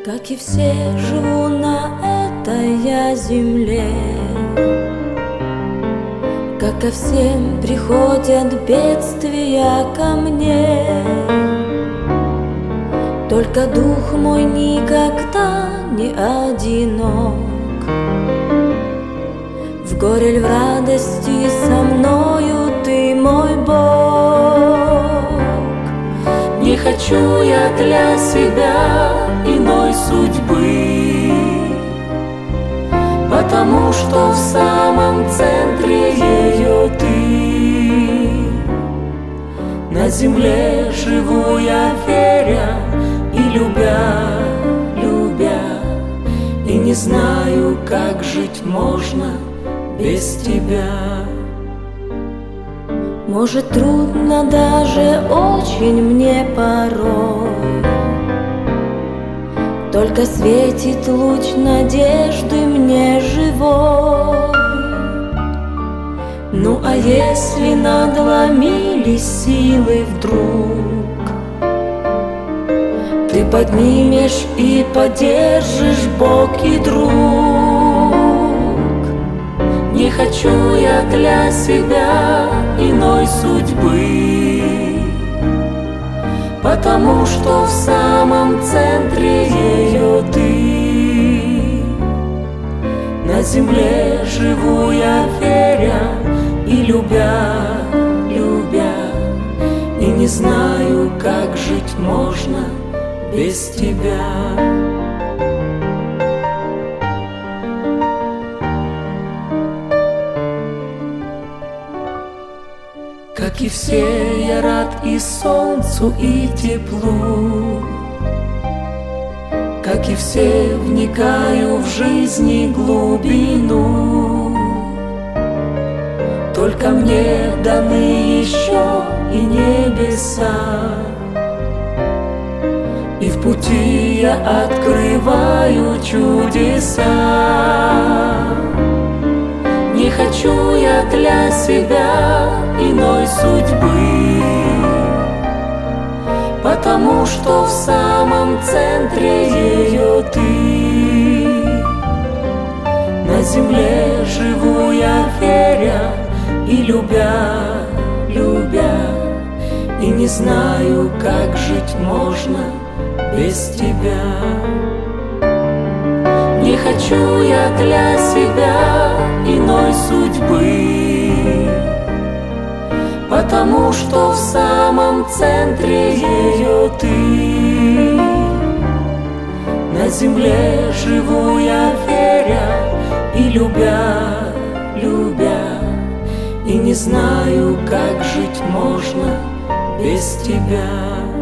Как и все, живу на этой я земле. Как ко всем приходят бедствия ко мне, только дух мой никогда не одинок. В горе ль в радости со мною ты, мой Бог. Не хочу я для себя иной судьбы, потому что в самом центре ее ты. На земле живу я, веря и любя, и не знаю, как жить можно без тебя. Может, трудно даже очень мне порой, только светит луч надежды мне живой. Ну а если надломились силы вдруг, ты поднимешь и поддержишь бок и друг. Не хочу я для себя иной судьбы, потому что в самом центре ее ты. На земле живу я, веря и любя, и не знаю, как жить можно без тебя. Как и все, я рад и солнцу, и теплу. Как и все, вникаю в жизни глубину. Только мне даны еще и небеса, и в пути я открываю чудеса. Не хочу я для себя иной судьбы, потому что в самом центре ее ты. На земле живу я, веря и любя, и не знаю, как жить можно без тебя. Не хочу я для себя иной судьбы, потому что в самом центре ее ты. На земле живу я, веря и любя, и не знаю, как жить можно без тебя.